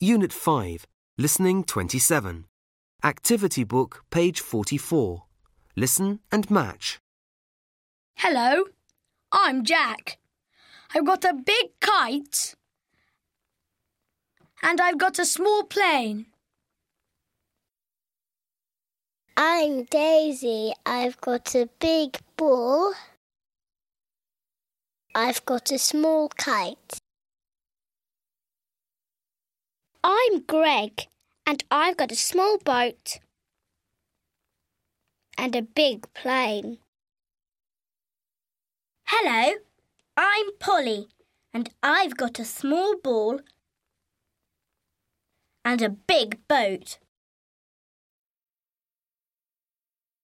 Unit 5, Listening 27. Activity book, page 44. Listen and match. Hello, I'm Jack. I've got a big kite and I've got a small plane. I'm Daisy. I've got a big ball. I've got a small kite. I'm Greg, and I've got a small boat and a big plane. Hello, I'm Polly, and I've got a small ball and a big boat.